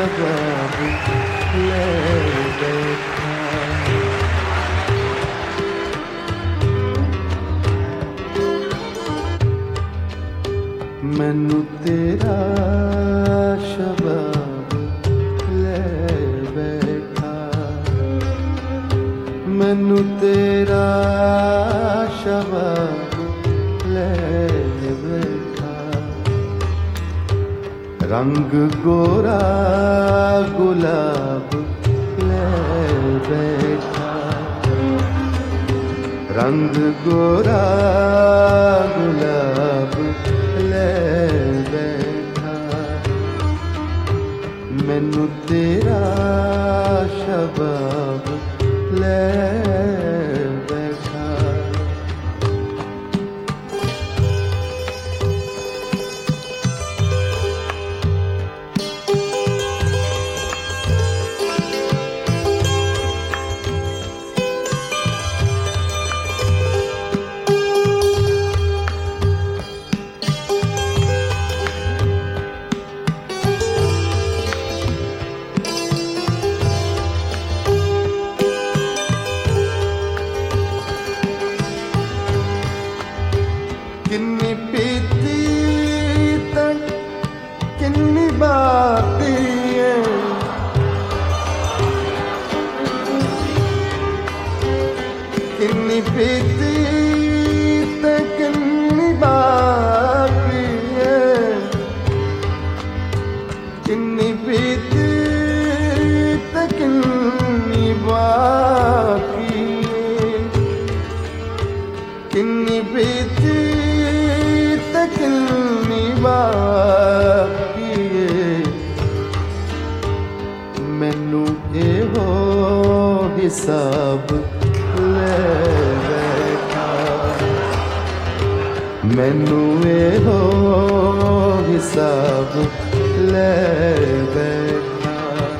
शबाब ले बैठा। मैनू तेरा शबाब ले बैठा, मैनू तेरा शबाब ले बैठा। रंग गोरा गुलाब ले बैठा, रंग गोरा गुलाब ले बैठा। मैनू तेरा शबाब ले बैठा। किन्नी पीती तक किन्नी बाती है, किन्नी पीती तक किन्नी बाती है, किन्नी पीती तक किन्नी बाकी है, किन्नी पीती किन्नी बाकी है। मैनू एहो हिसाब ले बैठा, मैनू एहो हिसाब ले बैठा।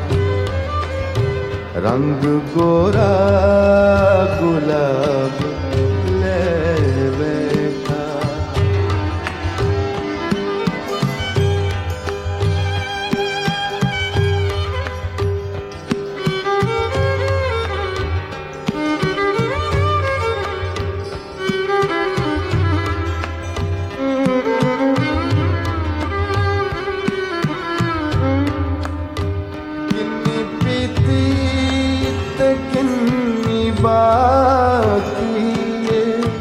रंग गोरा गुलाब ले बैठा। किन्नी बाकी है,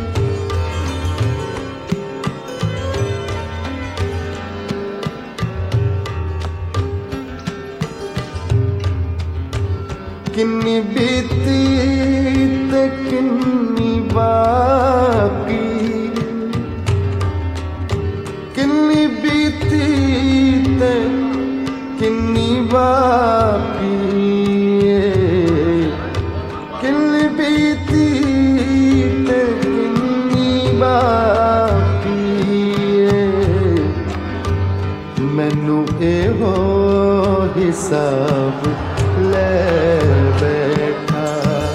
किन्नी बीती ते किन्नी बाकी, किन्नी बीती ते किन्नी बाकी, किन्नी बीती ते किन्नी बाकी। मैनू एहो हिसाब ले बैठा,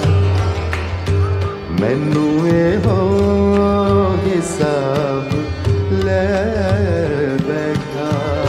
मैनू एहो हिसाब ले बैठा।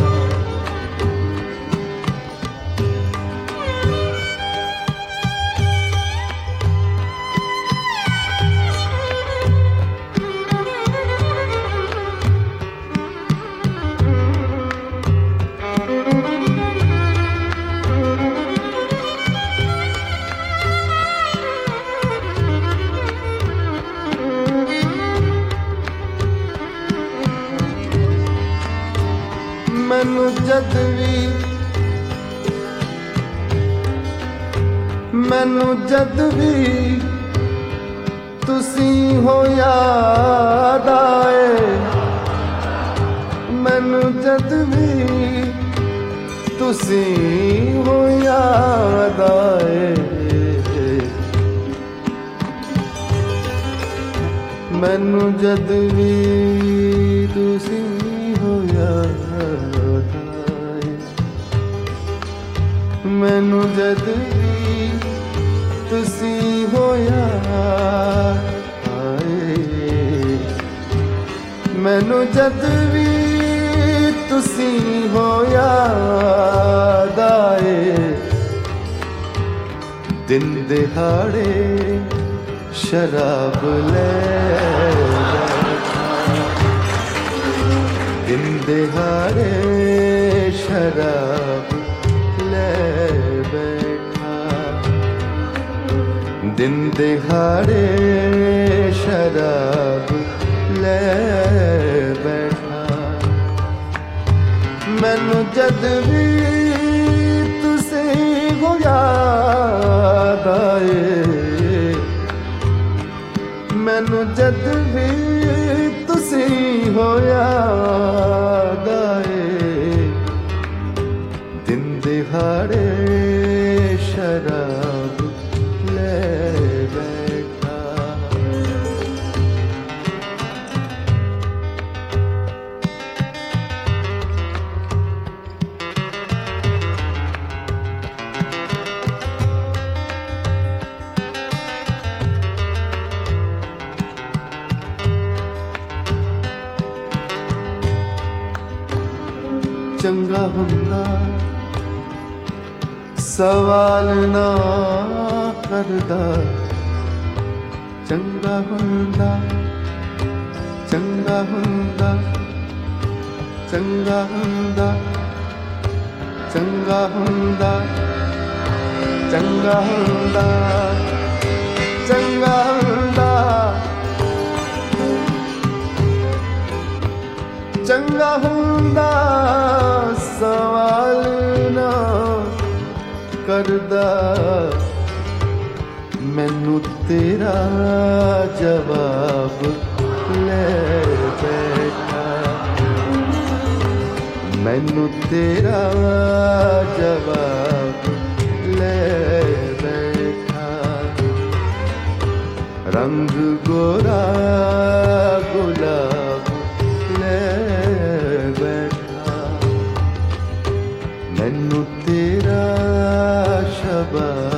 मैनू जद भी, मैनू जद भी तुसी हो याद आए, मैनू जद भी तुसी हो याद आए। मैनू जद भी तुसी हो याद आए, मैनू जद भी तुसी हो याद आए। मैनू जद भी तुसी हो याद आए। दिन दिहाड़े शराब ले बैठा, दिन दिहाड़े शराब ले बैठा, दिन दिहाड़े शराब ले बैठा। मैनू जद भी तुसी हो याद आए, मैनू जद भी तुसी हो याद आए, दिन दिहाड़े शराब ले बैठा। चंगा हुंदा सवाल ना करदा, चंगा हुंदा, चंगा हुंदा, चंगा हुंदा, चंगा हुंदा, चंगा हुंदा, चंगा हुंदा, चंगा हुंदा सवाल ना करदा, मैनू तेरा जवाब ले बैठा, मैनू तेरा जवाब ले बैठा। रंग गोरा गुलाब ले बैठा, मैनू तेरा शबाब